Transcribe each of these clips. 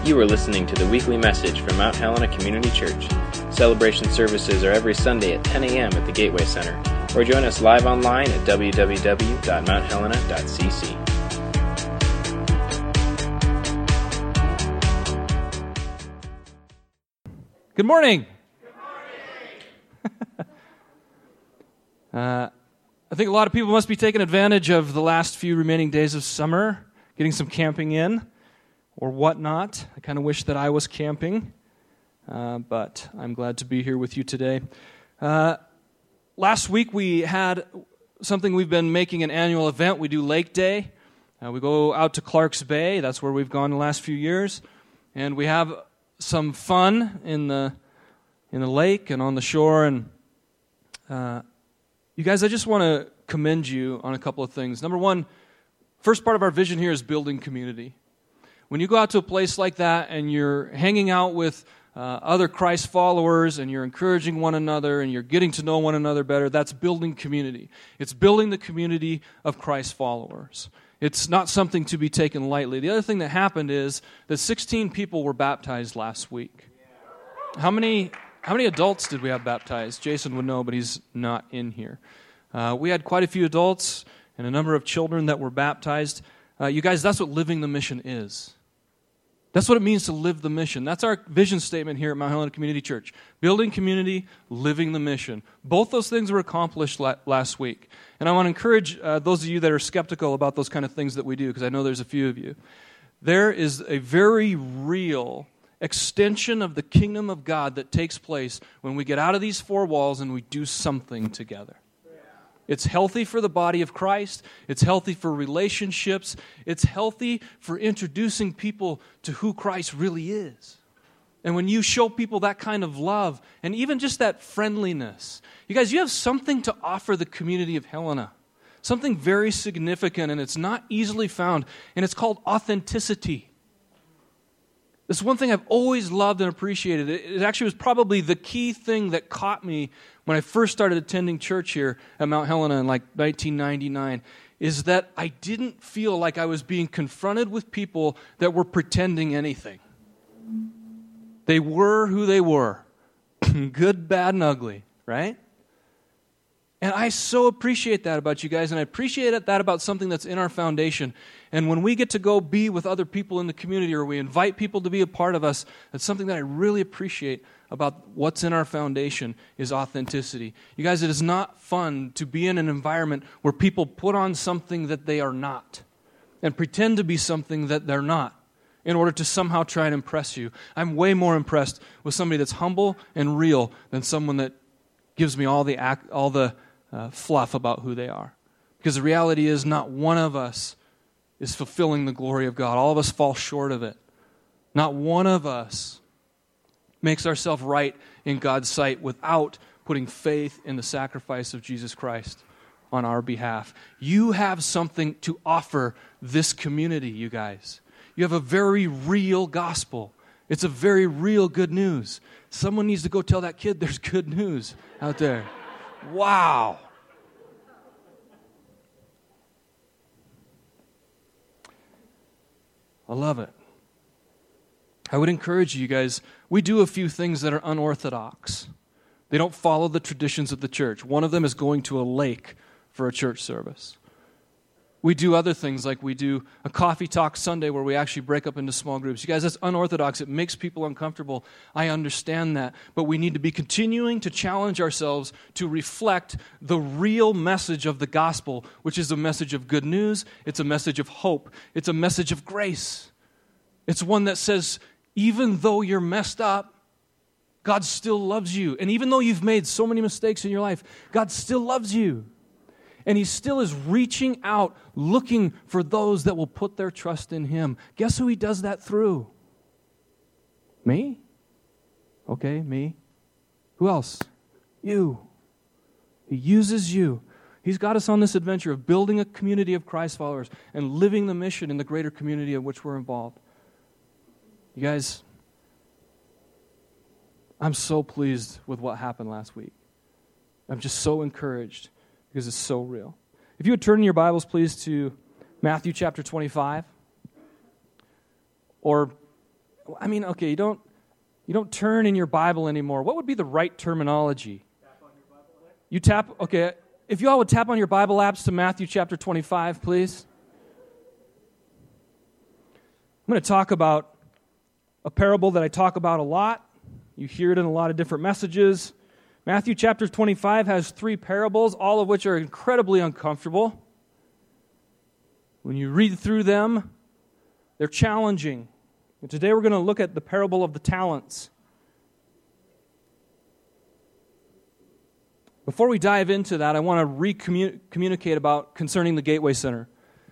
You are listening to the weekly message from Mount Helena Community Church. Celebration services are every Sunday at 10 a.m. at the Gateway Center, or join us live online at www.mounthelena.cc. Good morning. I think a lot of people must be taking advantage of the last few remaining days of summer, getting some camping in or whatnot. I kind of wish that I was camping, but I'm glad to be here with you today. Last week we had something we've been making an annual event. We do Lake Day. We go out to Clark's Bay. That's where we've gone the last few years. And we have some fun in the lake and on the shore. And you guys, I just want to commend you on a couple of things. Number one, first part of our vision here is building community. When you go out to a place like that and you're hanging out with other Christ followers and you're encouraging one another and you're getting to know one another better, that's building community. It's building the community of Christ followers. It's not something to be taken lightly. The other thing that happened is that 16 people were baptized last week. How many adults did we have baptized? Jason would know, but he's not in here. We had quite a few adults and a number of children that were baptized. You guys, that's what living the mission is. That's what it means to live the mission. That's our vision statement here at Mount Helena Community Church. Building community, living the mission. Both those things were accomplished last week. And I want to encourage those of you that are skeptical about those kind of things that we do, because I know there's a few of you. There is a very real extension of the kingdom of God that takes place when we get out of these four walls and we do something together. It's healthy for the body of Christ. It's healthy for relationships. It's healthy for introducing people to who Christ really is. And when you show people that kind of love and even just that friendliness, you guys, you have something to offer the community of Helena. Something very significant, and it's not easily found, and it's called authenticity. This is one thing I've always loved and appreciated. It actually was probably the key thing that caught me when I first started attending church here at Mount Helena in like 1999, is that I didn't feel like I was being confronted with people that were pretending anything. They were who they were. Good, bad, and ugly, right? And I so appreciate that about you guys, and I appreciate that about something that's in our foundation. And when we get to go be with other people in the community or we invite people to be a part of us, that's something that I really appreciate about what's in our foundation is authenticity. You guys, it is not fun to be in an environment where people put on something that they are not and pretend to be something that they're not in order to somehow try and impress you. I'm way more impressed with somebody that's humble and real than someone that gives me all the fluff about who they are. Because the reality is not one of us is fulfilling the glory of God. All of us fall short of it. Not one of us makes ourselves right in God's sight without putting faith in the sacrifice of Jesus Christ on our behalf. You have something to offer this community, you guys. You have a very real gospel. It's a very real good news. Someone needs to go tell that kid there's good news out there. Wow. I love it. I would encourage you guys, we do a few things that are unorthodox. They don't follow the traditions of the church. One of them is going to a lake for a church service. We do other things like we do a coffee talk Sunday where we actually break up into small groups. You guys, that's unorthodox. It makes people uncomfortable. I understand that. But we need to be continuing to challenge ourselves to reflect the real message of the gospel, which is a message of good news. It's a message of hope. It's a message of grace. It's one that says, even though you're messed up, God still loves you. And even though you've made so many mistakes in your life, God still loves you. And He still is reaching out, looking for those that will put their trust in Him. Guess who He does that through? Me? Okay, me. Who else? You. He uses you. He's got us on this adventure of building a community of Christ followers and living the mission in the greater community of which we're involved. You guys, I'm so pleased with what happened last week. I'm just so encouraged because it's so real. If you would turn in your Bibles, please, to Matthew chapter 25. Or I mean, okay, you don't turn in your Bible anymore. What would be the right terminology? Tap on your Bible app. You tap, okay, if you all would tap on your Bible apps to Matthew chapter 25, please. I'm going to talk about a parable that I talk about a lot. You hear it in a lot of different messages. Matthew chapter 25 has 3 parables, all of which are incredibly uncomfortable. When you read through them, they're challenging. And today we're going to look at the parable of the talents. Before we dive into that, I want to communicate about concerning the Gateway Center.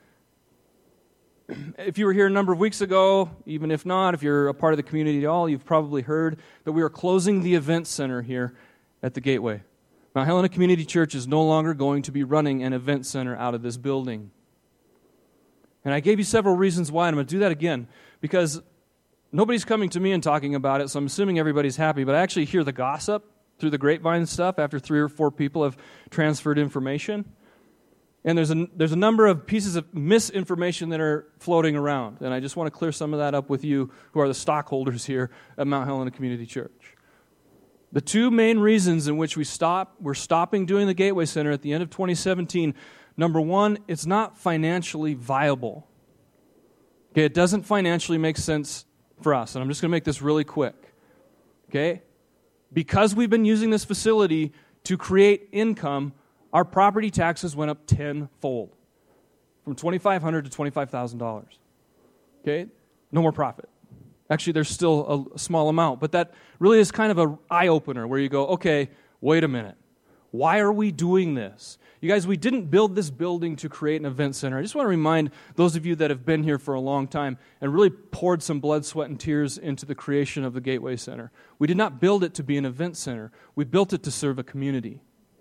If you were here a number of weeks ago, even if not, if you're a part of the community at all, you've probably heard that we are closing the event center here at the Gateway. Mount Helena Community Church is no longer going to be running an event center out of this building. And I gave you several reasons why, and I'm going to do that again, because nobody's coming to me and talking about it, so I'm assuming everybody's happy, but I actually hear the gossip through the grapevine stuff after 3 or 4 people have transferred information. And there's a number of pieces of misinformation that are floating around, and I just want to clear some of that up with you who are the stockholders here at Mount Helena Community Church. The 2 main reasons in which we're stopping doing the Gateway Center at the end of 2017, number 1, it's not financially viable. Okay, it doesn't financially make sense for us, and I'm just going to make this really quick. Okay? Because we've been using this facility to create income, our property taxes went up tenfold, from $2,500 to $25,000. Okay? No more profit. Actually, there's still a small amount, but that really is kind of an eye-opener where you go, okay, wait a minute. Why are we doing this? You guys, we didn't build this building to create an event center. I just want to remind those of you that have been here for a long time and really poured some blood, sweat, and tears into the creation of the Gateway Center. We did not build it to be an event center. We built it to serve a community.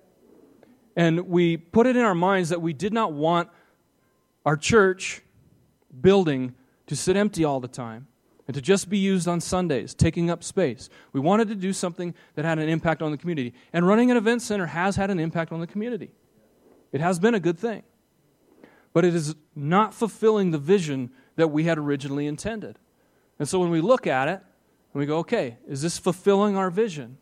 And we put it in our minds that we did not want our church building to sit empty all the time and to just be used on Sundays, taking up space. We wanted to do something that had an impact on the community. And running an event center has had an impact on the community. It has been a good thing. But it is not fulfilling the vision that we had originally intended. And so when we look at it, and we go, okay, is this fulfilling our vision?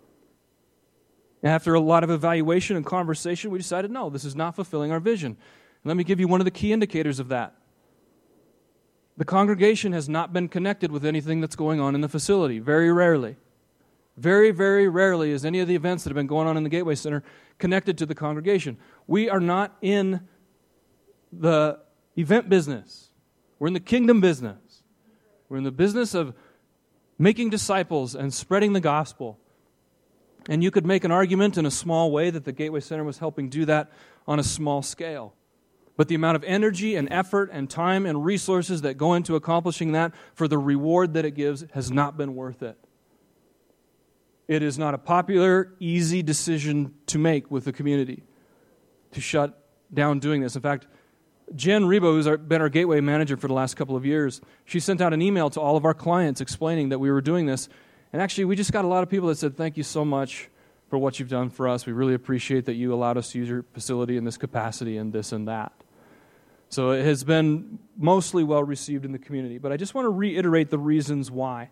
And after a lot of evaluation and conversation, we decided, no, this is not fulfilling our vision. And let me give you one of the key indicators of that. The congregation has not been connected with anything that's going on in the facility, very rarely. Very, very rarely is any of the events that have been going on in the Gateway Center connected to the congregation. We are not in the event business. We're in the kingdom business. We're in the business of making disciples and spreading the gospel. And you could make an argument in a small way that the Gateway Center was helping do that on a small scale. But the amount of energy and effort and time and resources that go into accomplishing that for the reward that it gives has not been worth it. It is not a popular, easy decision to make with the community to shut down doing this. In fact, Jen Rebo, who's been our Gateway manager for the last couple of years, she sent out an email to all of our clients explaining that we were doing this. And actually, we just got a lot of people that said, thank you so much for what you've done for us. We really appreciate that you allowed us to use your facility in this capacity and this and that. So it has been mostly well received in the community. But I just want to reiterate the reasons why.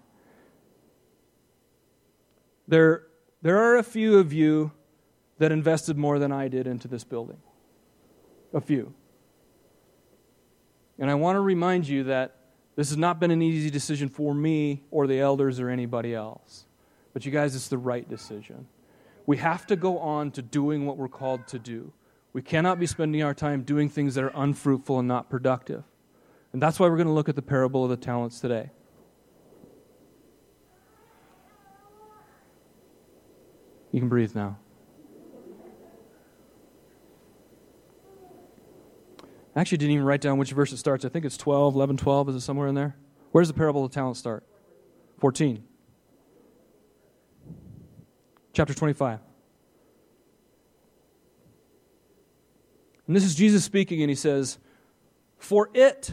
There are a few of you that invested more than I did into this building. A few. And I want to remind you that this has not been an easy decision for me or the elders or anybody else. But you guys, it's the right decision. We have to go on to doing what we're called to do. We cannot be spending our time doing things that are unfruitful and not productive. And that's why we're going to look at the parable of the talents today. You can breathe now. I actually didn't even write down which verse it starts. I think it's 12, 11, 12. Is it somewhere in there? Where does the parable of the talents start? 14. Chapter 25. And this is Jesus speaking, and he says, for it,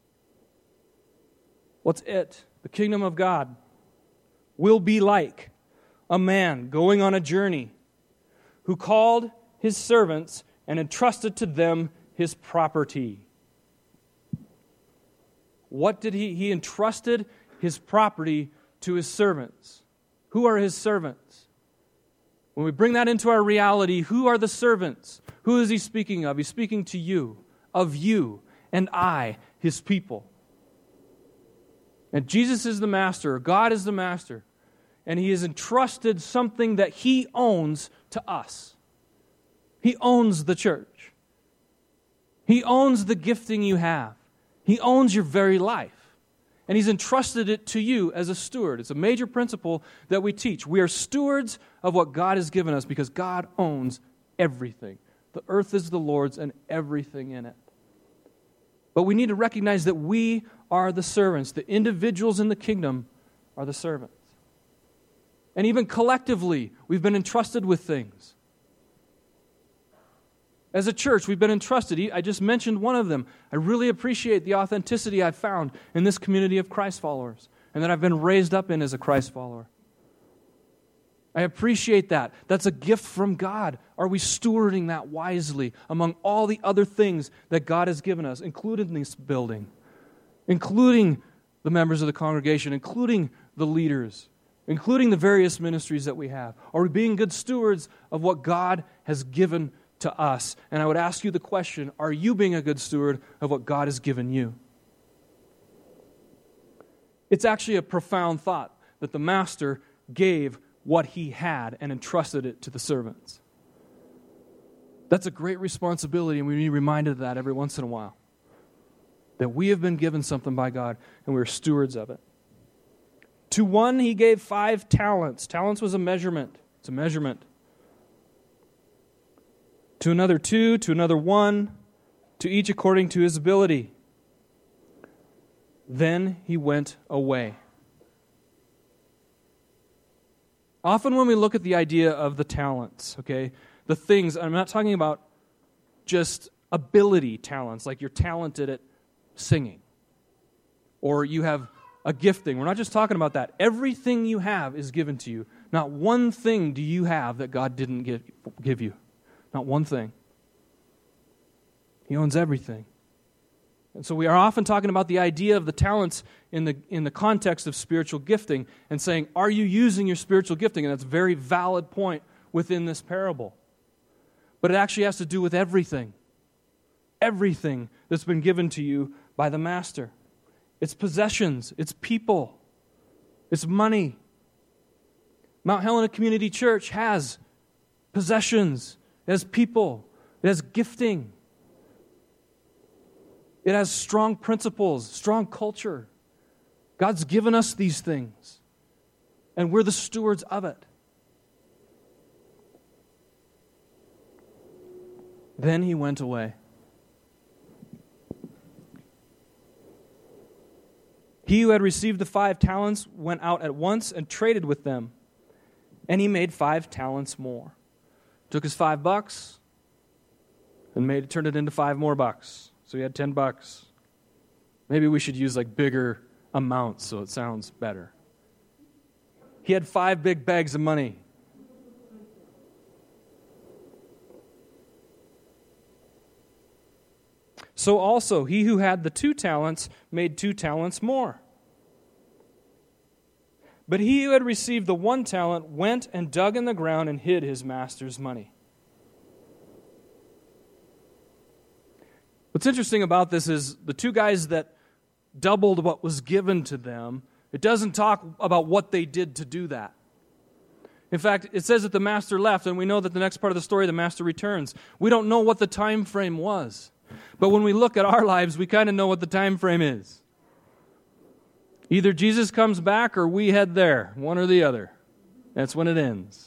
what's it? The kingdom of God will be like a man going on a journey who called his servants and entrusted to them his property. What did he entrusted his property to his servants. Who are his servants? When we bring that into our reality, who are the servants? Who is he speaking of? He's speaking to you, of you, and I, his people. And Jesus is the master, God is the master, and he has entrusted something that he owns to us. He owns the church. He owns the gifting you have. He owns your very life. And he's entrusted it to you as a steward. It's a major principle that we teach. We are stewards of what God has given us because God owns everything. The earth is the Lord's and everything in it. But we need to recognize that we are the servants. The individuals in the kingdom are the servants. And even collectively, we've been entrusted with things. As a church, we've been entrusted. I just mentioned one of them. I really appreciate the authenticity I've found in this community of Christ followers and that I've been raised up in as a Christ follower. I appreciate that. That's a gift from God. Are we stewarding that wisely among all the other things that God has given us, including this building, including the members of the congregation, including the leaders, including the various ministries that we have? Are we being good stewards of what God has given to us? And I would ask you the question, are you being a good steward of what God has given you? It's actually a profound thought that the master gave what he had and entrusted it to the servants. That's a great responsibility, and we need reminded of that every once in a while. That we have been given something by God, and we're stewards of it. To one he gave 5 talents. Talents was a measurement. It's a measurement. To another 2, to another 1, to each according to his ability. Then he went away. Often when we look at the idea of the talents, okay, the things, I'm not talking about just ability talents, like you're talented at singing, or you have a gifting. We're not just talking about that. Everything you have is given to you. Not one thing do you have that God didn't give you. Not one thing. He owns everything. And so we are often talking about the idea of the talents in the context of spiritual gifting and saying, are you using your spiritual gifting? And that's a very valid point within this parable. But it actually has to do with everything. Everything that's been given to you by the master. It's possessions. It's people. It's money. Mount Helena Community Church has possessions. It has people. It has gifting. It has strong principles, strong culture. God's given us these things, and we're the stewards of it. Then he went away. He who had received the 5 talents went out at once and traded with them, and he made 5 talents more. Took his $5 and turned it into 5 more bucks. So he had $10. Maybe we should use like bigger amounts so it sounds better. He had 5 big bags of money. So also he who had the 2 talents made 2 talents more. But he who had received the 1 talent went and dug in the ground and hid his master's money. What's interesting about this is the 2 guys that doubled what was given to them, it doesn't talk about what they did to do that. In fact, it says that the master left, and we know that the next part of the story, the master returns. We don't know what the time frame was. But when we look at our lives, we kind of know what the time frame is. Either Jesus comes back or we head there, one or the other. That's when it ends.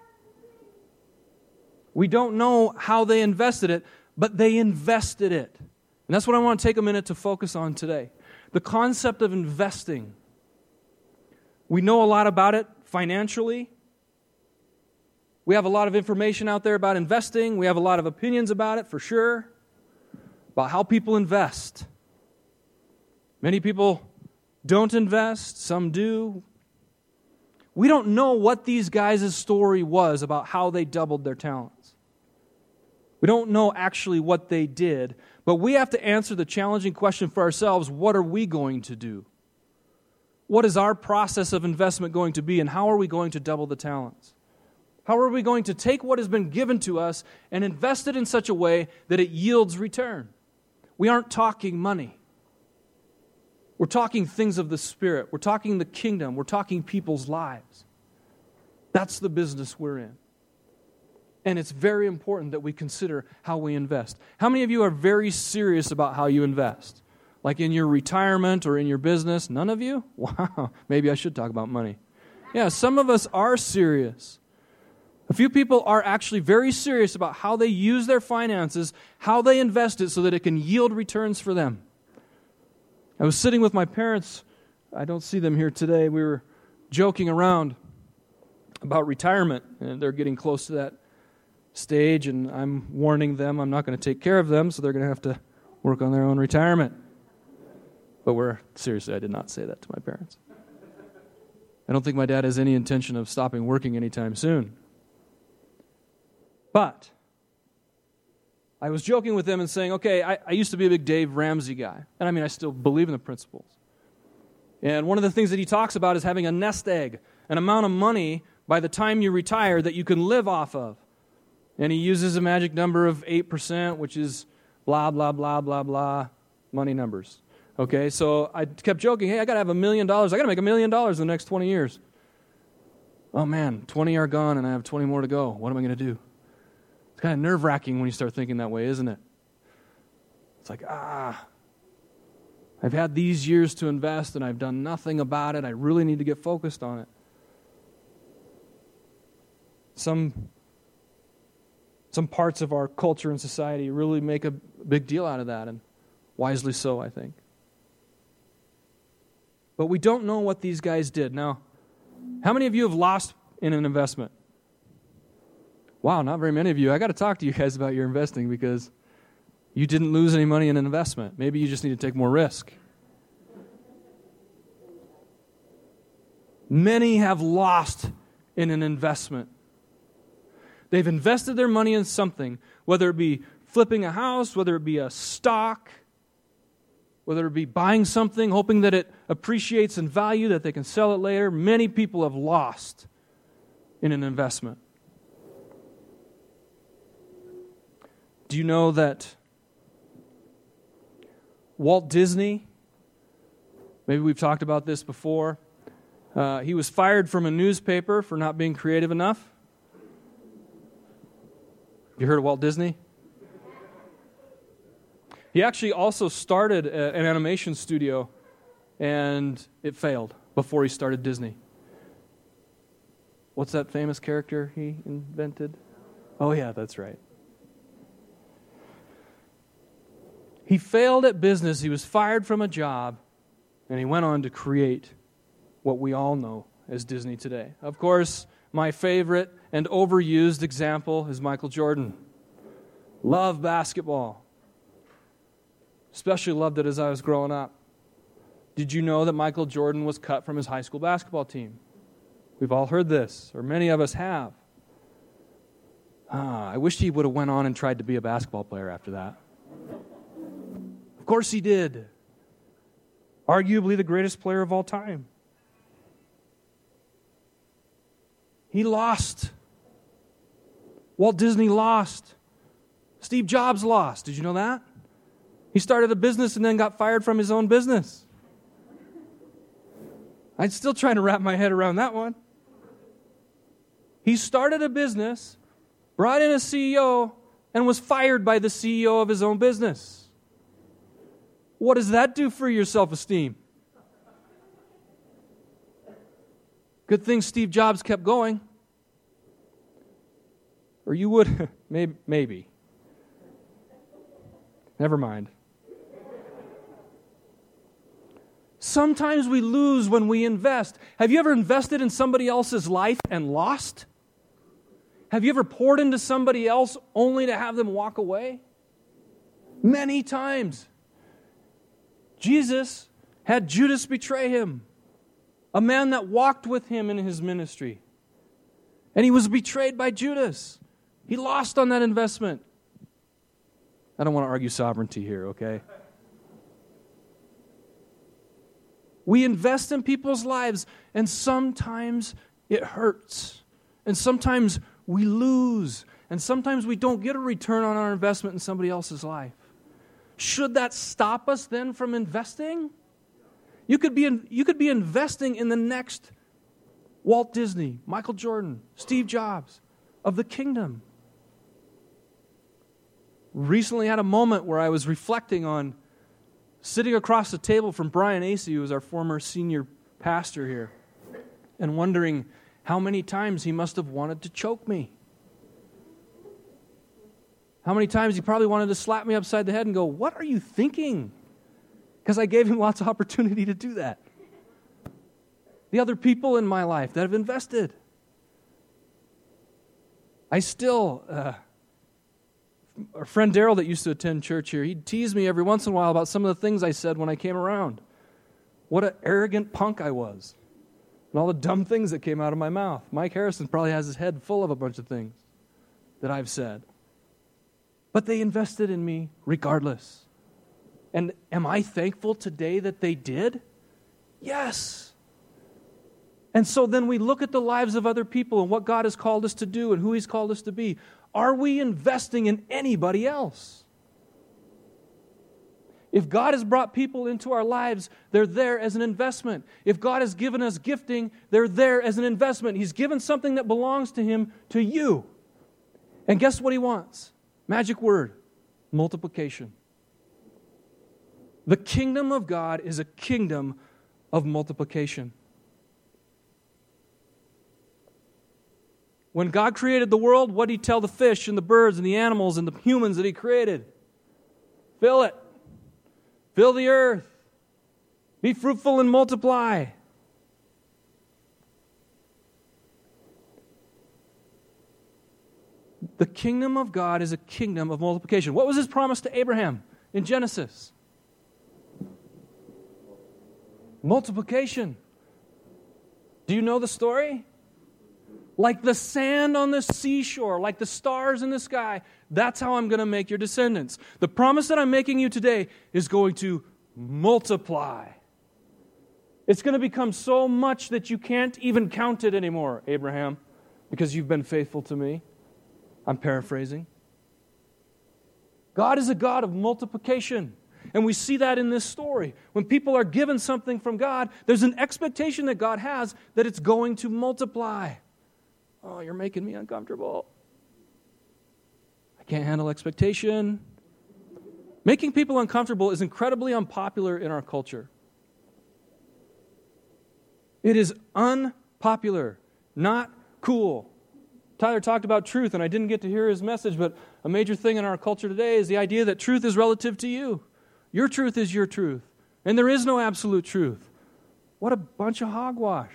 We don't know how they invested it, but they invested it. And that's what I want to take a minute to focus on today. The concept of investing. We know a lot about it financially. We have a lot of information out there about investing. We have a lot of opinions about it, for sure, about how people invest. Many people don't invest. Some do. We don't know what these guys' story was about how they doubled their talents. We don't know actually what they did, but we have to answer the challenging question for ourselves, what are we going to do? what is our process of investment going to be, and how are we going to double the talents? How are we going to take what has been given to us and invest it in such a way that it yields return? We aren't talking money. We're talking things of the Spirit. We're talking the kingdom. We're talking people's lives. That's the business we're in. And it's very important that we consider how we invest. How many of you are very serious about how you invest? Like in your retirement or in your business? None of you? Wow, maybe I should talk about money. Yeah, some of us are serious. A few people are actually very serious about how they use their finances, how they invest it so that it can yield returns for them. I was sitting with my parents. I don't see them here today. We were joking around about retirement, and they're getting close to that stage, and I'm warning them I'm not going to take care of them, so they're going to have to work on their own retirement. But seriously, I did not say that to my parents. I don't think my dad has any intention of stopping working anytime soon. But I was joking with them and saying, okay, I used to be a big Dave Ramsey guy. And I still believe in the principles. And one of the things that he talks about is having a nest egg, an amount of money by the time you retire that you can live off of. And he uses a magic number of 8%, which is blah, blah, blah, blah, blah, money numbers. Okay, so I kept joking, hey, I got to have $1 million. I got to make $1 million in the next 20 years. Oh man, 20 are gone and I have 20 more to go. What am I going to do? It's kind of nerve-wracking when you start thinking that way, isn't it? It's like, I've had these years to invest and I've done nothing about it. I really need to get focused on it. Some parts of our culture and society really make a big deal out of that, and wisely so, I think. But we don't know what these guys did. Now, how many of you have lost in an investment? Wow, not very many of you. I got to talk to you guys about your investing because you didn't lose any money in an investment. Maybe you just need to take more risk. Many have lost in an investment. They've invested their money in something, whether it be flipping a house, whether it be a stock, whether it be buying something, hoping that it appreciates in value, that they can sell it later. Many people have lost in an investment. Do you know that Walt Disney, maybe we've talked about this before, he was fired from a newspaper for not being creative enough? You heard of Walt Disney? He actually also started an animation studio, and it failed before he started Disney. What's that famous character he invented? Oh yeah, that's right. He failed at business, he was fired from a job, and he went on to create what we all know as Disney today. Of course, my favorite and overused example is Michael Jordan. Love basketball. Especially loved it as I was growing up. Did you know that Michael Jordan was cut from his high school basketball team? We've all heard this, or many of us have. I wish he would have went on and tried to be a basketball player after that. Of course he did. Arguably the greatest player of all time. He lost. Walt Disney lost. Steve Jobs lost. Did you know that? He started a business and then got fired from his own business. I'm still trying to wrap my head around that one. He started a business, brought in a CEO, and was fired by the CEO of his own business. What does that do for your self-esteem? Good thing Steve Jobs kept going. Or you would, maybe. Never mind. Sometimes we lose when we invest. Have you ever invested in somebody else's life and lost? Have you ever poured into somebody else only to have them walk away? Many times. Jesus had Judas betray him, a man that walked with him in his ministry. And he was betrayed by Judas. He lost on that investment. I don't want to argue sovereignty here, okay? We invest in people's lives, and sometimes it hurts. And sometimes we lose. And sometimes we don't get a return on our investment in somebody else's life. Should that stop us then from investing? You could be investing in the next Walt Disney, Michael Jordan, Steve Jobs of the kingdom. Recently had a moment where I was reflecting on sitting across the table from Brian Acey, who was our former senior pastor here, and wondering how many times he must have wanted to choke me. How many times he probably wanted to slap me upside the head and go, "What are you thinking?" Because I gave him lots of opportunity to do that. The other people in my life that have invested. I still, our friend Daryl that used to attend church here, he'd tease me every once in a while about some of the things I said when I came around. What an arrogant punk I was. And all the dumb things that came out of my mouth. Mike Harrison probably has his head full of a bunch of things that I've said. But they invested in me regardless. And am I thankful today that they did? Yes. And so then we look at the lives of other people and what God has called us to do and who He's called us to be. Are we investing in anybody else? If God has brought people into our lives, they're there as an investment. If God has given us gifting, they're there as an investment. He's given something that belongs to Him to you. And guess what He wants? Magic word, multiplication. The kingdom of God is a kingdom of multiplication. When God created the world, what did He tell the fish and the birds and the animals and the humans that He created? Fill it. Fill the earth. Be fruitful and multiply. The kingdom of God is a kingdom of multiplication. What was His promise to Abraham in Genesis? Multiplication. Do you know the story? Like the sand on the seashore, like the stars in the sky, that's how I'm going to make your descendants. The promise that I'm making you today is going to multiply. It's going to become so much that you can't even count it anymore, Abraham, because you've been faithful to me. I'm paraphrasing. God is a God of multiplication. And we see that in this story. When people are given something from God, there's an expectation that God has that it's going to multiply. Oh, you're making me uncomfortable. I can't handle expectation. Making people uncomfortable is incredibly unpopular in our culture. It is unpopular, not cool. Tyler talked about truth, and I didn't get to hear his message, but a major thing in our culture today is the idea that truth is relative to you. Your truth is your truth, and there is no absolute truth. What a bunch of hogwash.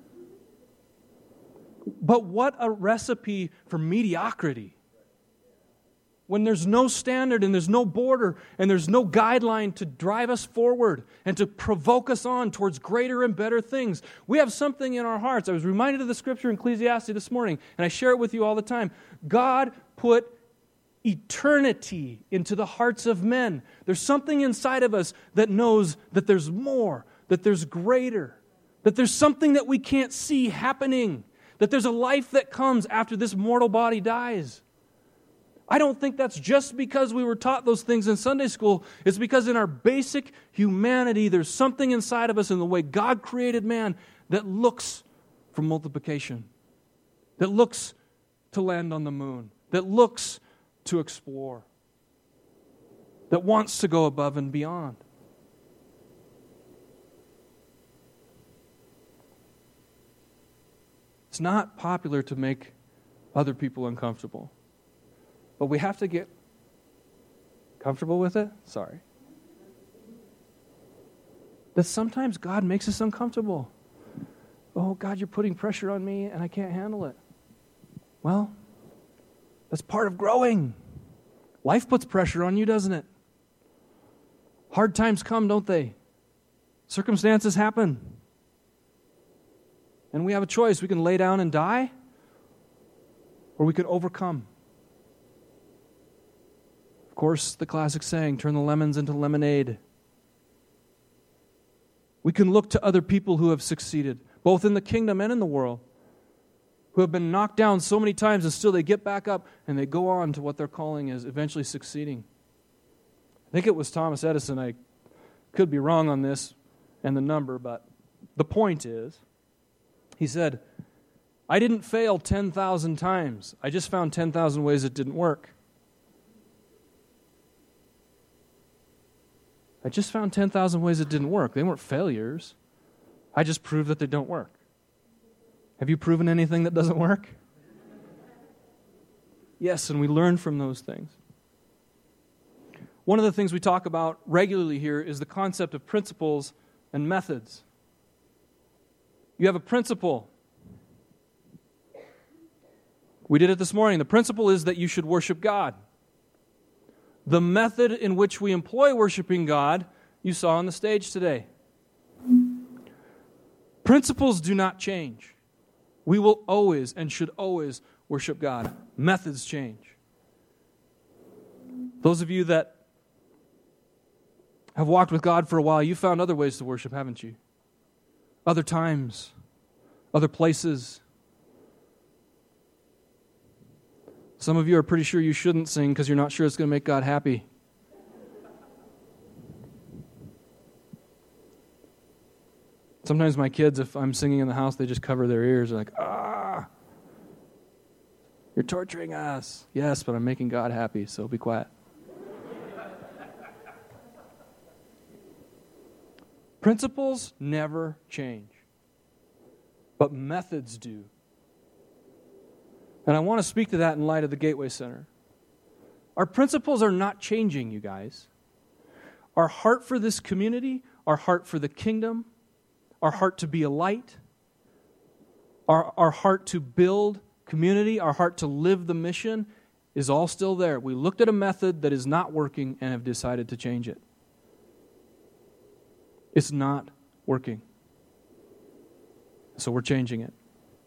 But what a recipe for mediocrity. When there's no standard and there's no border and there's no guideline to drive us forward and to provoke us on towards greater and better things. We have something in our hearts. I was reminded of the scripture in Ecclesiastes this morning, and I share it with you all the time. God put eternity into the hearts of men. There's something inside of us that knows that there's more, that there's greater, that there's something that we can't see happening, that there's a life that comes after this mortal body dies. I don't think that's just because we were taught those things in Sunday school. It's because in our basic humanity, there's something inside of us in the way God created man that looks for multiplication, that looks to land on the moon, that looks to explore, that wants to go above and beyond. It's not popular to make other people uncomfortable. But we have to get comfortable with it. Sorry. That sometimes God makes us uncomfortable. Oh, God, you're putting pressure on me and I can't handle it. Well, that's part of growing. Life puts pressure on you, doesn't it? Hard times come, don't they? Circumstances happen. And we have a choice. We can lay down and die, or we can overcome. Of course, the classic saying, turn the lemons into lemonade. We can look to other people who have succeeded, both in the kingdom and in the world, who have been knocked down so many times and still they get back up and they go on to what their calling is, eventually succeeding. I think it was Thomas Edison. I could be wrong on this and the number, but the point is, he said, I didn't fail 10,000 times. I just found 10,000 ways it didn't work. I just found 10,000 ways it didn't work. They weren't failures. I just proved that they don't work. Have you proven anything that doesn't work? Yes, and we learn from those things. One of the things we talk about regularly here is the concept of principles and methods. You have a principle. We did it this morning. The principle is that you should worship God. The method in which we employ worshiping God, you saw on the stage today. Principles do not change. We will always and should always worship God. Methods change. Those of you that have walked with God for a while, you found other ways to worship, haven't you? Other times, other places. Some of you are pretty sure you shouldn't sing because you're not sure it's going to make God happy. Sometimes my kids, if I'm singing in the house, they just cover their ears. They're like, you're torturing us. Yes, but I'm making God happy, so be quiet. Principles never change, but methods do. And I want to speak to that in light of the Gateway Center. Our principles are not changing, you guys. Our heart for this community, our heart for the kingdom, our heart to be a light, our heart to build community, our heart to live the mission is all still there. We looked at a method that is not working and have decided to change it. It's not working. So we're changing it.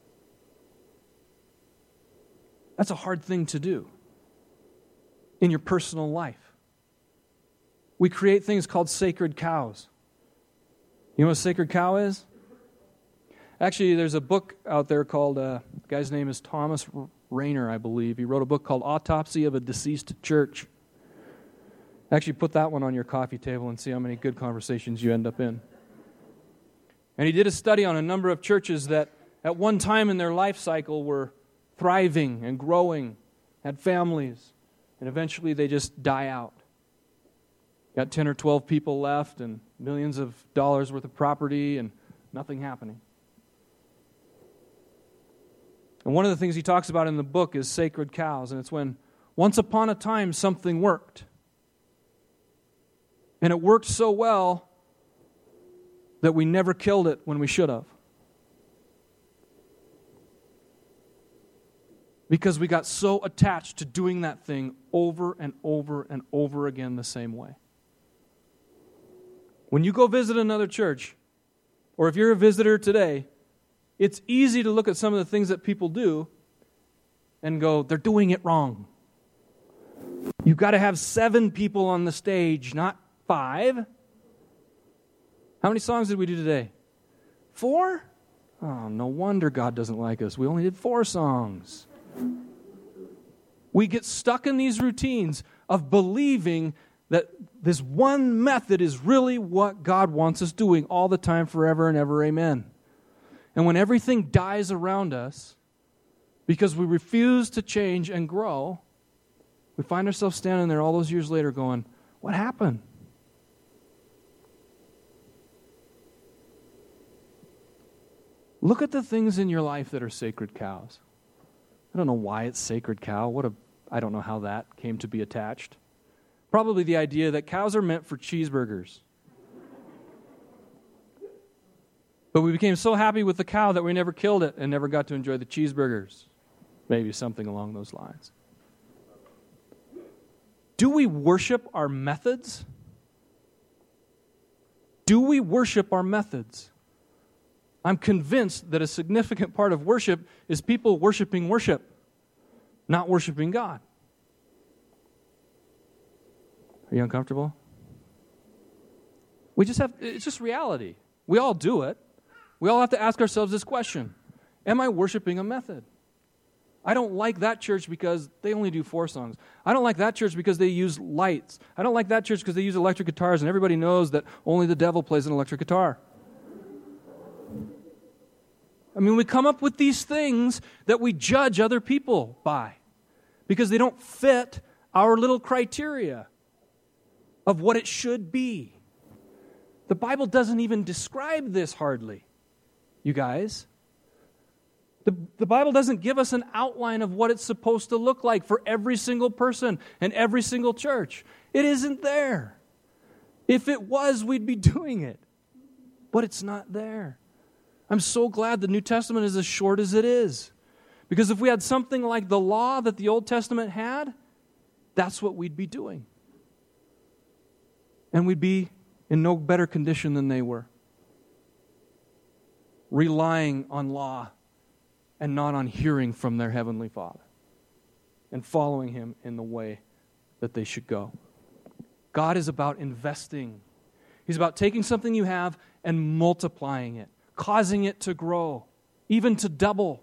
That's a hard thing to do in your personal life. We create things called sacred cows. You know what a sacred cow is? Actually, there's a book out there called, the guy's name is Thomas Rainer, I believe. He wrote a book called Autopsy of a Deceased Church. Actually, put that one on your coffee table and see how many good conversations you end up in. And he did a study on a number of churches that at one time in their life cycle were thriving and growing, had families, and eventually they just die out. Got 10 or 12 people left and millions of dollars worth of property and nothing happening. And one of the things he talks about in the book is sacred cows, and it's when once upon a time something worked. And it worked so well that we never killed it when we should have. Because we got so attached to doing that thing over and over and over again the same way. When you go visit another church, or if you're a visitor today, it's easy to look at some of the things that people do and go, they're doing it wrong. You've got to have 7 people on the stage, not 5. How many songs did we do today? 4? Oh, no wonder God doesn't like us. We only did 4 songs. We get stuck in these routines of believing that this one method is really what God wants us doing all the time, forever and ever, amen. And when everything dies around us, because we refuse to change and grow, we find ourselves standing there all those years later going, what happened? Look at the things in your life that are sacred cows. I don't know why it's sacred cow. I don't know how that came to be attached. Probably the idea that cows are meant for cheeseburgers. But we became so happy with the cow that we never killed it and never got to enjoy the cheeseburgers. Maybe something along those lines. Do we worship our methods? Do we worship our methods? I'm convinced that a significant part of worship is people worshiping worship, not worshiping God. Are you uncomfortable? It's just reality. We all do it. We all have to ask ourselves this question. Am I worshiping a method? I don't like that church because they only do 4 songs. I don't like that church because they use lights. I don't like that church because they use electric guitars and everybody knows that only the devil plays an electric guitar. I mean, we come up with these things that we judge other people by because they don't fit our little criteria of what it should be. The Bible doesn't even describe this hardly, you guys. The Bible doesn't give us an outline of what it's supposed to look like for every single person and every single church. It isn't there. If it was, we'd be doing it. But it's not there. I'm so glad the New Testament is as short as it is. Because if we had something like the law that the Old Testament had, that's what we'd be doing. And we'd be in no better condition than they were. Relying on law and not on hearing from their Heavenly Father and following Him in the way that they should go. God is about investing. He's about taking something you have and multiplying it, causing it to grow, even to double.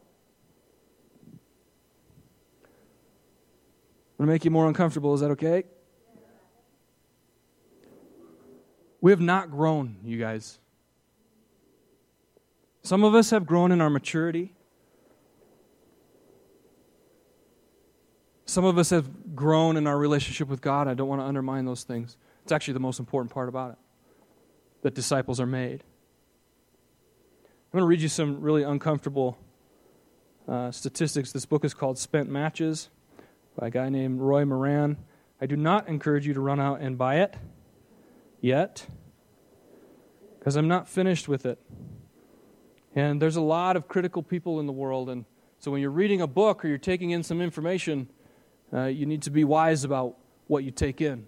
I'm going to make you more uncomfortable. Is that okay? We have not grown, you guys. Some of us have grown in our maturity. Some of us have grown in our relationship with God. I don't want to undermine those things. It's actually the most important part about it, that disciples are made. I'm going to read you some really uncomfortable statistics. This book is called Spent Matches by a guy named Roy Moran. I do not encourage you to run out and buy it yet, because I'm not finished with it. And there's a lot of critical people in the world, and so when you're reading a book or you're taking in some information, you need to be wise about what you take in.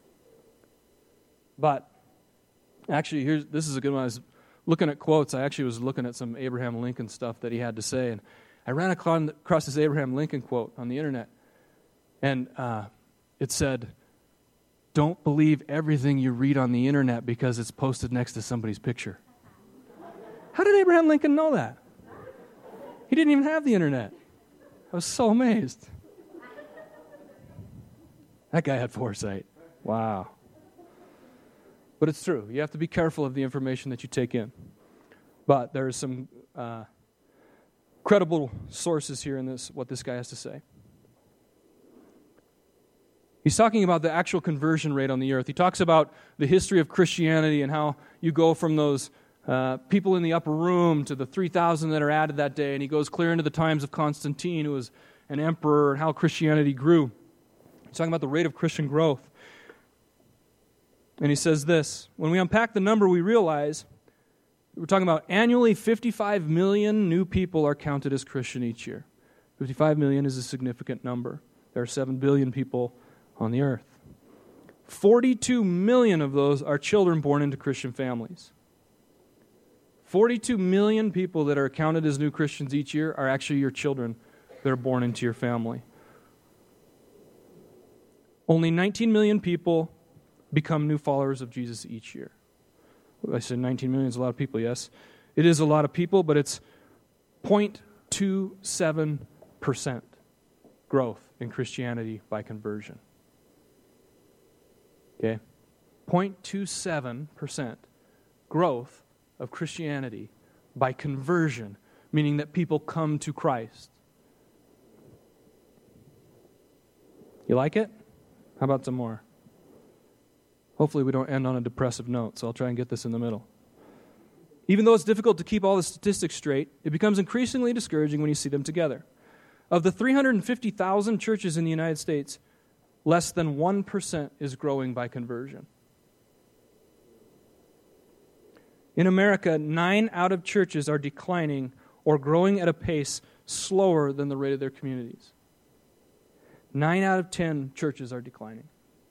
But actually, this is a good one. I was looking at quotes. I actually was looking at some Abraham Lincoln stuff that he had to say, and I ran across this Abraham Lincoln quote on the internet, and it said, "Don't believe everything you read on the internet because it's posted next to somebody's picture." How did Abraham Lincoln know that? He didn't even have the internet. I was so amazed. That guy had foresight. Wow. But it's true. You have to be careful of the information that you take in. But there are some credible sources here in this, what this guy has to say. He's talking about the actual conversion rate on the earth. He talks about the history of Christianity and how you go from those people in the upper room to the 3,000 that are added that day. And he goes clear into the times of Constantine, who was an emperor, and how Christianity grew. He's talking about the rate of Christian growth. And he says this, when we unpack the number, we realize we're talking about annually 55 million new people are counted as Christian each year. 55 million is a significant number. There are 7 billion people on the earth. 42 million of those are children born into Christian families. 42 million people that are counted as new Christians each year are actually your children that are born into your family. Only 19 million people become new followers of Jesus each year. I said 19 million is a lot of people, yes. It is a lot of people, but it's 0.27% growth in Christianity by conversion. Okay? 0.27% growth of Christianity by conversion, meaning that people come to Christ. You like it? How about some more? Hopefully we don't end on a depressive note, so I'll try and get this in the middle. Even though it's difficult to keep all the statistics straight, it becomes increasingly discouraging when you see them together. Of the 350,000 churches in the United States, less than 1% is growing by conversion. In America, 9 out of churches are declining or growing at a pace slower than the rate of their communities. 9 out of 10 churches are declining.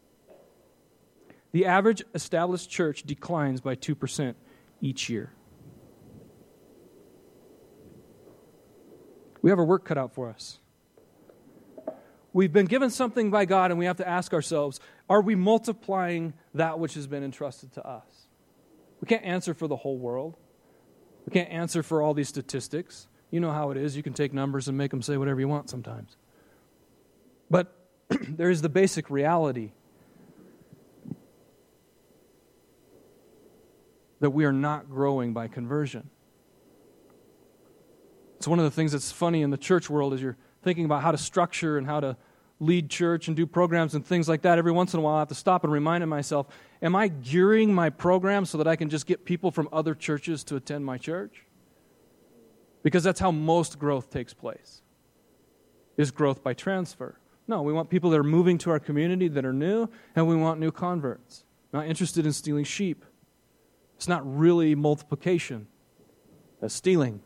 The average established church declines by 2% each year. We have our work cut out for us. We've been given something by God, and we have to ask ourselves, are we multiplying that which has been entrusted to us? We can't answer for the whole world. We can't answer for all these statistics. You know how it is. You can take numbers and make them say whatever you want sometimes. But there is the basic reality that we are not growing by conversion. It's one of the things that's funny in the church world as you're thinking about how to structure and how to lead church and do programs and things like that. Every once in a while I have to stop and remind myself, am I gearing my program so that I can just get people from other churches to attend my church? Because that's how most growth takes place, is growth by transfer. No, we want people that are moving to our community that are new, and we want new converts. Not interested in stealing sheep. It's not really multiplication. That's stealing.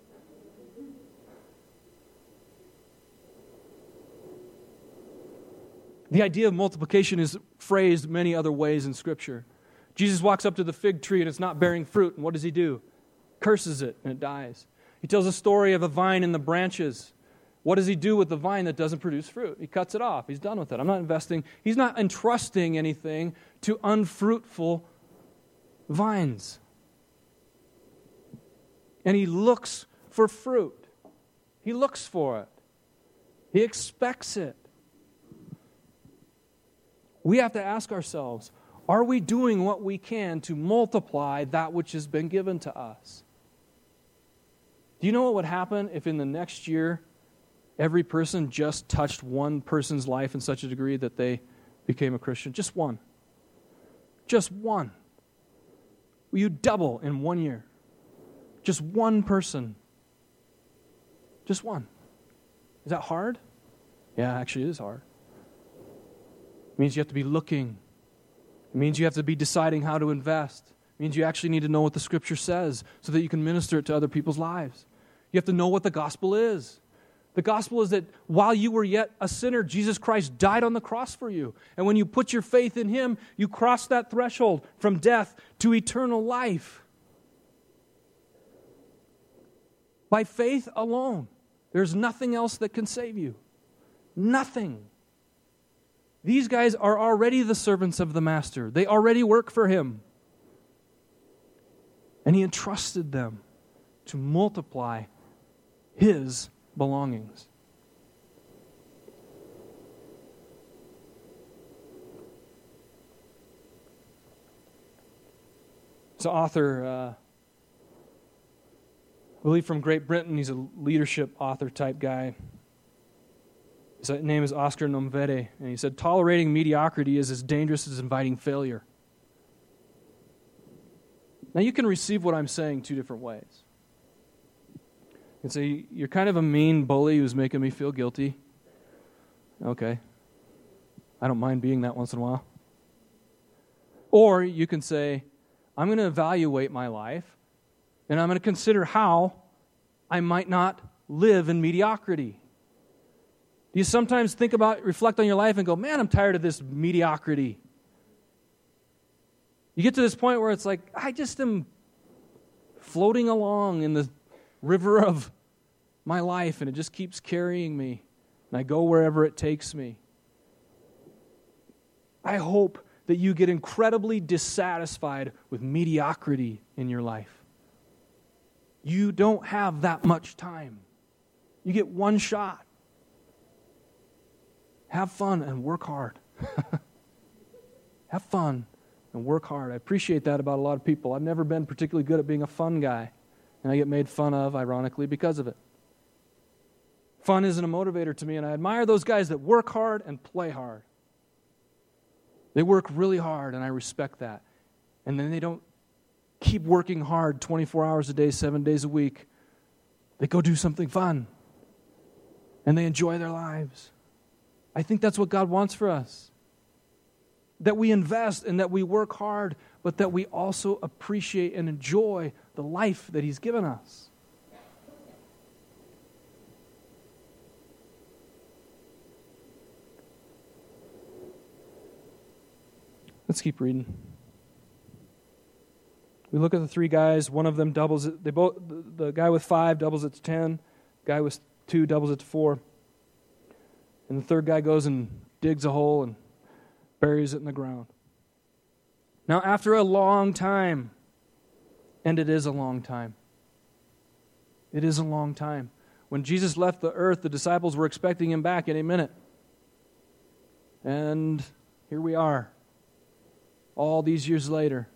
The idea of multiplication is phrased many other ways in Scripture. Jesus walks up to the fig tree and it's not bearing fruit, and what does he do? Curses it, and it dies. He tells a story of a vine and the branches. What does he do with the vine that doesn't produce fruit? He cuts it off. He's done with it. I'm not investing. He's not entrusting anything to unfruitful vines. And he looks for fruit. He looks for it. He expects it. We have to ask ourselves, are we doing what we can to multiply that which has been given to us? Do you know what would happen if in the next year every person just touched one person's life in such a degree that they became a Christian? Just one. Just one. Will you double in 1 year? Just one person. Just one. Is that hard? Yeah, actually it is hard. It means you have to be looking. It means you have to be deciding how to invest. It means you actually need to know what the Scripture says so that you can minister it to other people's lives. You have to know what the gospel is. The gospel is that while you were yet a sinner, Jesus Christ died on the cross for you. And when you put your faith in Him, you cross that threshold from death to eternal life. By faith alone. There's nothing else that can save you. Nothing. These guys are already the servants of the Master. They already work for Him. And He entrusted them to multiply His belongings. It's an author, I believe from Great Britain. He's a leadership author type guy. His name is Oscar Nomvede, and he said, tolerating mediocrity is as dangerous as inviting failure. Now you can receive what I'm saying two different ways. You can say, you're kind of a mean bully who's making me feel guilty. Okay. I don't mind being that once in a while. Or you can say, I'm going to evaluate my life, and I'm going to consider how I might not live in mediocrity. Do you sometimes reflect on your life and go, man, I'm tired of this mediocrity? You get to this point where it's like, I just am floating along in the river of my life, and it just keeps carrying me, and I go wherever it takes me. I hope that you get incredibly dissatisfied with mediocrity in your life. You don't have that much time. You get one shot. Have fun and work hard. Have fun and work hard. I appreciate that about a lot of people. I've never been particularly good at being a fun guy, and I get made fun of, ironically, because of it. Fun isn't a motivator to me, and I admire those guys that work hard and play hard. They work really hard, and I respect that. And then they don't keep working hard 24 hours a day, 7 days a week. They go do something fun, and they enjoy their lives. I think that's what God wants for us. That we invest and that we work hard, but that we also appreciate and enjoy the life that He's given us. Let's keep reading. We look at the three guys. One of them doubles it. The guy with 5 doubles it to 10. The guy with 2 doubles it to 4. And the third guy goes and digs a hole and buries it in the ground. Now, after a long time, And it is a long time. It is a long time. When Jesus left the earth, the disciples were expecting him back any minute. And here we are, all these years later.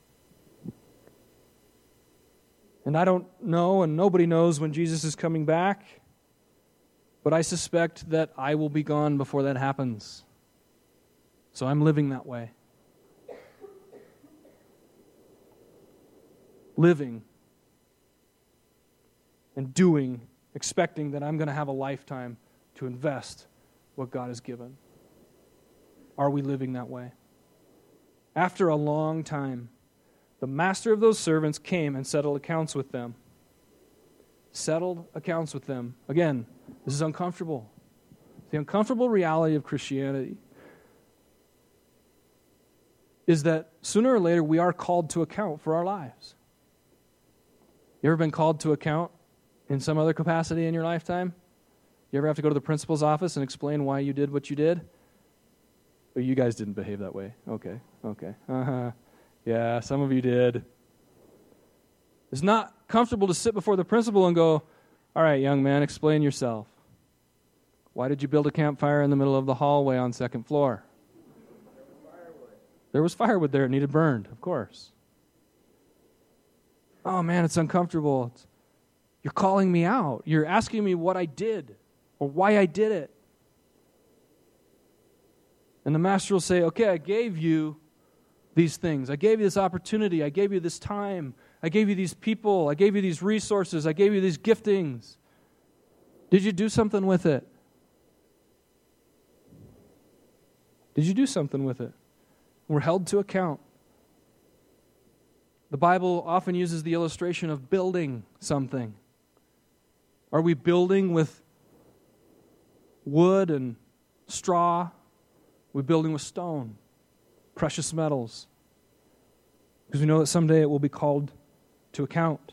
And I don't know, and nobody knows when Jesus is coming back, but I suspect that I will be gone before that happens. So I'm living that way. Living and doing, expecting that I'm going to have a lifetime to invest what God has given. Are we living that way? After a long time, the master of those servants came and settled accounts with them. Settled accounts with them. Again, this is uncomfortable. The uncomfortable reality of Christianity is that sooner or later we are called to account for our lives. You ever been called to account in some other capacity in your lifetime? You ever have to go to the principal's office and explain why you did what you did? Oh, you guys didn't behave that way. Okay. Yeah, some of you did. It's not comfortable to sit before the principal and go, all right, young man, explain yourself. Why did you build a campfire in the middle of the hallway on second floor? There was firewood there. It needed burned, of course. Oh, man, it's uncomfortable. You're calling me out. You're asking me what I did or why I did it. And the master will say, okay, I gave you these things. I gave you this opportunity. I gave you this time. I gave you these people. I gave you these resources. I gave you these giftings. Did you do something with it? Did you do something with it? We're held to account. The Bible often uses the illustration of building something. Are we building with wood and straw? Are we building with stone, precious metals? Because we know that someday it will be called to account.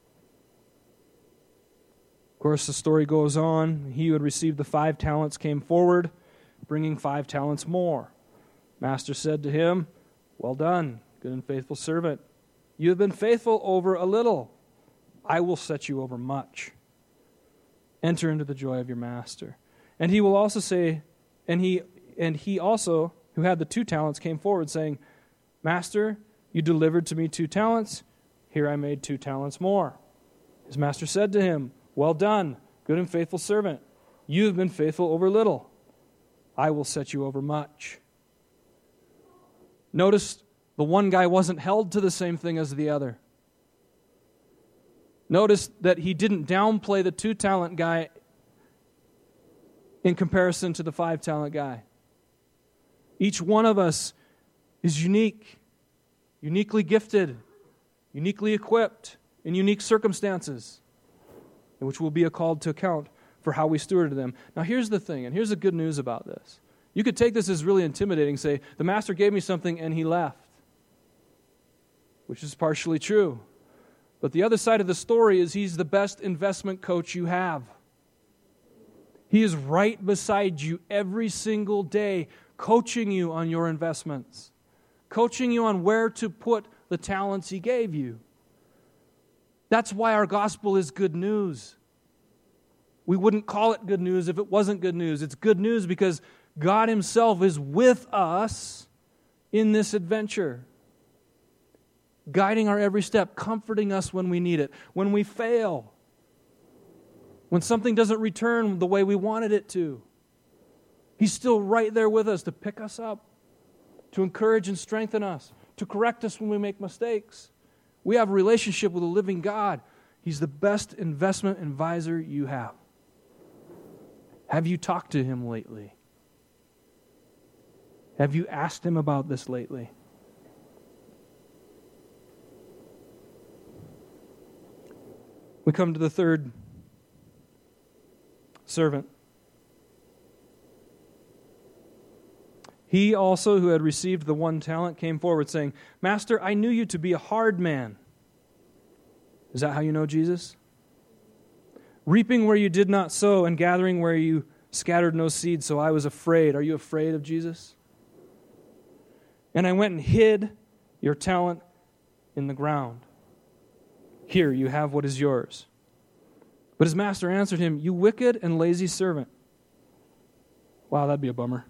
Of course, the story goes on. He who had received the 5 talents came forward, bringing 5 talents more. Master said to him, well done, good and faithful servant. You have been faithful over a little. I will set you over much. Enter into the joy of your master. And he will also say, and he also, who had the 2 talents, came forward, saying, Master, you delivered to me 2 talents. Here I made 2 talents more. His master said to him, well done, good and faithful servant. You have been faithful over little. I will set you over much. Notice the one guy wasn't held to the same thing as the other. Notice that he didn't downplay the 2-talent guy in comparison to the 5-talent guy. Each one of us is unique, uniquely gifted, uniquely equipped in unique circumstances, in which we'll be called to account for how we stewarded them. Now here's the thing, and here's the good news about this. You could take this as really intimidating, say, the master gave me something and he left, which is partially true. But the other side of the story is he's the best investment coach you have. He is right beside you every single day, coaching you on your investments, coaching you on where to put the talents he gave you. That's why our gospel is good news. We wouldn't call it good news if it wasn't good news. It's good news because God himself is with us in this adventure, guiding our every step, comforting us when we need it, when we fail, when something doesn't return the way we wanted it to. He's still right there with us to pick us up, to encourage and strengthen us, to correct us when we make mistakes. We have a relationship with a living God. He's the best investment advisor you have. Have you talked to him lately? Have you asked him about this lately? We come to the 3rd servant. He also, who had received the 1 talent, came forward, saying, Master, I knew you to be a hard man. Is that how you know Jesus? Reaping where you did not sow, and gathering where you scattered no seed, so I was afraid. Are you afraid of Jesus? And I went and hid your talent in the ground. Here, you have what is yours. But his master answered him, you wicked and lazy servant. Wow, that'd be a bummer.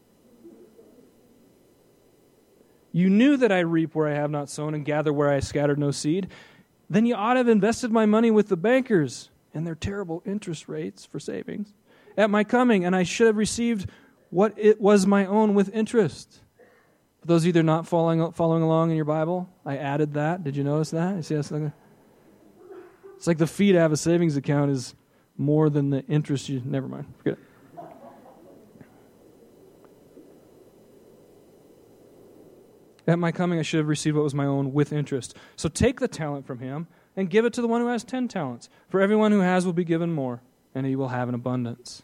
You knew that I reap where I have not sown and gather where I scattered no seed. Then you ought to have invested my money with the bankers and their terrible interest rates for savings at my coming, and I should have received what it was my own with interest. For those of you that are not following along in your Bible, I added that. Did you notice that? You see that? It's like the fee to have a savings account is more than the interest you... Never mind. Forget it. At my coming, I should have received what was my own with interest. So take the talent from him and give it to the one who has 10 talents. For everyone who has will be given more, and he will have an abundance.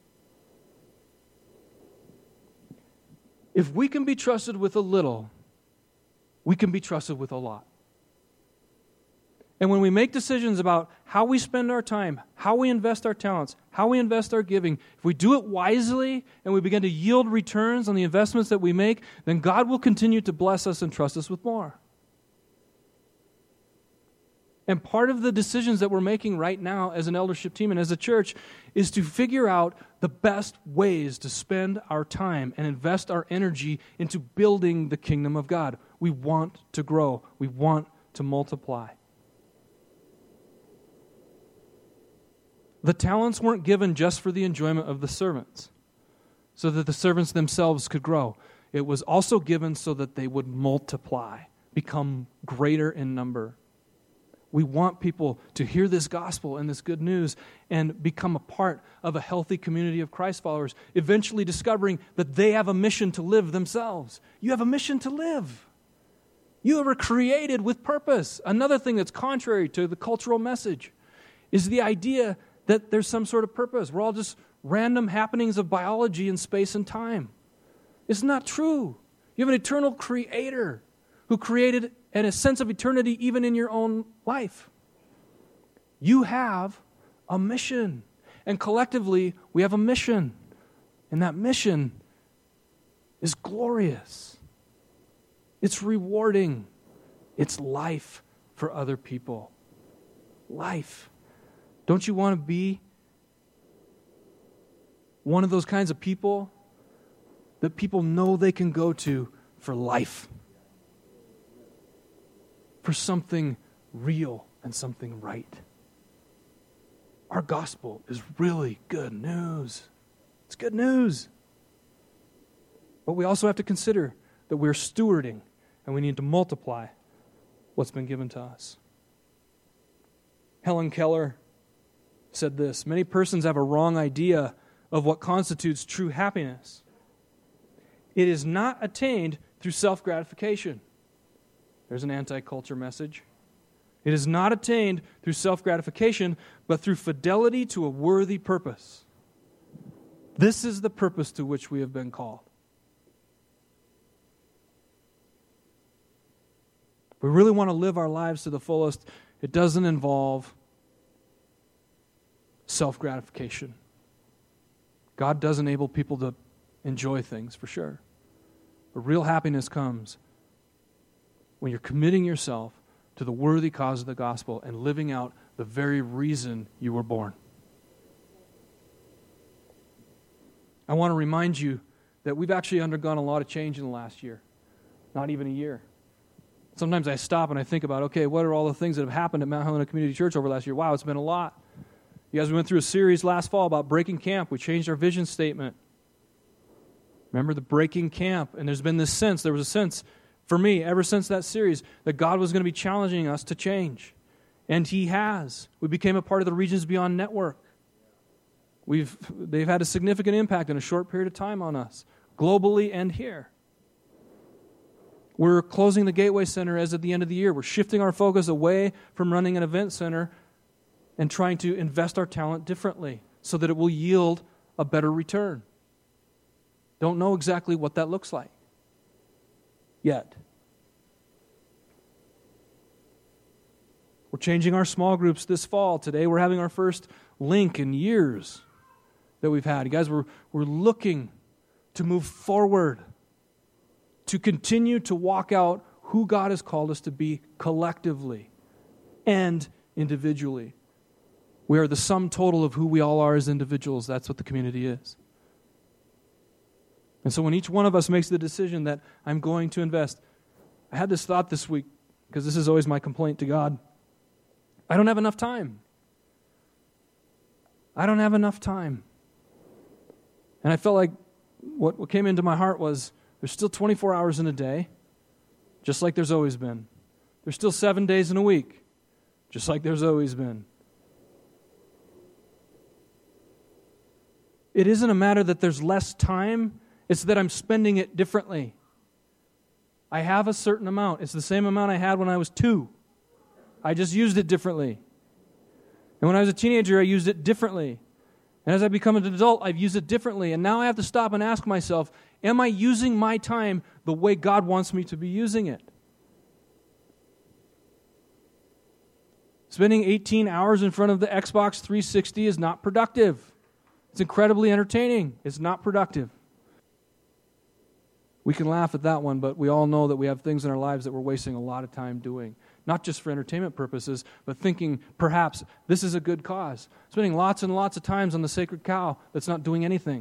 If we can be trusted with a little, we can be trusted with a lot. And when we make decisions about how we spend our time, how we invest our talents, how we invest our giving, if we do it wisely and we begin to yield returns on the investments that we make, then God will continue to bless us and trust us with more. And part of the decisions that we're making right now as an eldership team and as a church is to figure out the best ways to spend our time and invest our energy into building the kingdom of God. We want to grow. We want to multiply. The talents weren't given just for the enjoyment of the servants, so that the servants themselves could grow. It was also given so that they would multiply, become greater in number. We want people to hear this gospel and this good news and become a part of a healthy community of Christ followers, eventually discovering that they have a mission to live themselves. You have a mission to live. You were created with purpose. Another thing that's contrary to the cultural message is the idea that there's some sort of purpose. We're all just random happenings of biology in space and time. It's not true. You have an eternal creator who created a sense of eternity even in your own life. You have a mission. And collectively, we have a mission. And that mission is glorious. It's rewarding. It's life for other people. Life. Don't you want to be one of those kinds of people that people know they can go to for life? For something real and something right. Our gospel is really good news. It's good news. But we also have to consider that we're stewarding and we need to multiply what's been given to us. Helen Keller said this: many persons have a wrong idea of what constitutes true happiness. It is not attained through self-gratification. There's an anti-culture message. It is not attained through self-gratification, but through fidelity to a worthy purpose. This is the purpose to which we have been called. If we really want to live our lives to the fullest, it doesn't involve self-gratification. God does enable people to enjoy things, for sure. But real happiness comes when you're committing yourself to the worthy cause of the gospel and living out the very reason you were born. I want to remind you that we've actually undergone a lot of change in the last year. Not even a year. Sometimes I stop and I think about, okay, what are all the things that have happened at Mount Helena Community Church over the last year? Wow, it's been a lot. You guys, we went through a series last fall about breaking camp. We changed our vision statement. Remember the breaking camp? And there was a sense, for me, ever since that series, that God was going to be challenging us to change. And He has. We became a part of the Regions Beyond network. They've had a significant impact in a short period of time on us, globally and here. We're closing the Gateway Center as at the end of the year. We're shifting our focus away from running an event center and trying to invest our talent differently so that it will yield a better return. Don't know exactly what that looks like yet. We're changing our small groups this fall. Today we're having our first link in years that we've had. You guys, we're looking to move forward, to continue to walk out who God has called us to be collectively and individually. We are the sum total of who we all are as individuals. That's what the community is. And so when each one of us makes the decision that I'm going to invest, I had this thought this week, because this is always my complaint to God. I don't have enough time. I don't have enough time. And I felt like what came into my heart was there's still 24 hours in a day, just like there's always been. There's still 7 days in a week, just like there's always been. It isn't a matter that there's less time, it's that I'm spending it differently. I have a certain amount. It's the same amount I had when I was 2. I just used it differently. And when I was a teenager, I used it differently. And as I become an adult, I've used it differently. And now I have to stop and ask myself, am I using my time the way God wants me to be using it? Spending 18 hours in front of the Xbox 360 is not productive. It's incredibly entertaining. It's not productive. We can laugh at that one, but we all know that we have things in our lives that we're wasting a lot of time doing. Not just for entertainment purposes, but thinking perhaps this is a good cause. Spending lots and lots of times on the sacred cow that's not doing anything.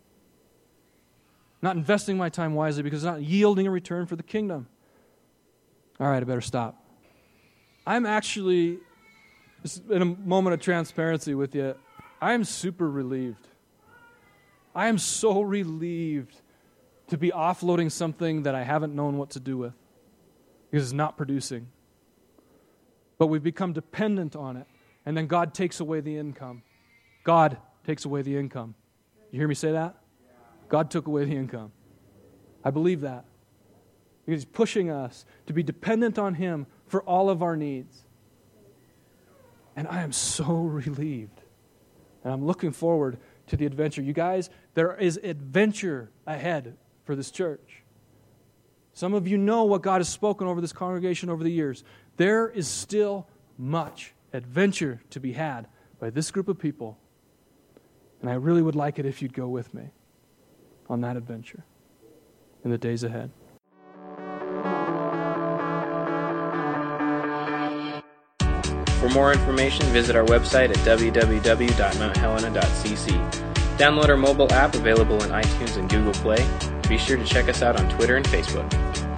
Not investing my time wisely because it's not yielding a return for the kingdom. All right, I better stop. I'm actually, in a moment of transparency with you, I am super relieved. I am so relieved to be offloading something that I haven't known what to do with because it's not producing. But we've become dependent on it, and then God takes away the income. God takes away the income. You hear me say that? God took away the income. I believe that. Because He's pushing us to be dependent on Him for all of our needs. And I am so relieved. And I'm looking forward to the adventure. You guys, there is adventure ahead for this church. Some of you know what God has spoken over this congregation over the years. There is still much adventure to be had by this group of people. And I really would like it if you'd go with me on that adventure in the days ahead. For more information, visit our website at www.mounthelena.cc. Download our mobile app available in iTunes and Google Play. Be sure to check us out on Twitter and Facebook.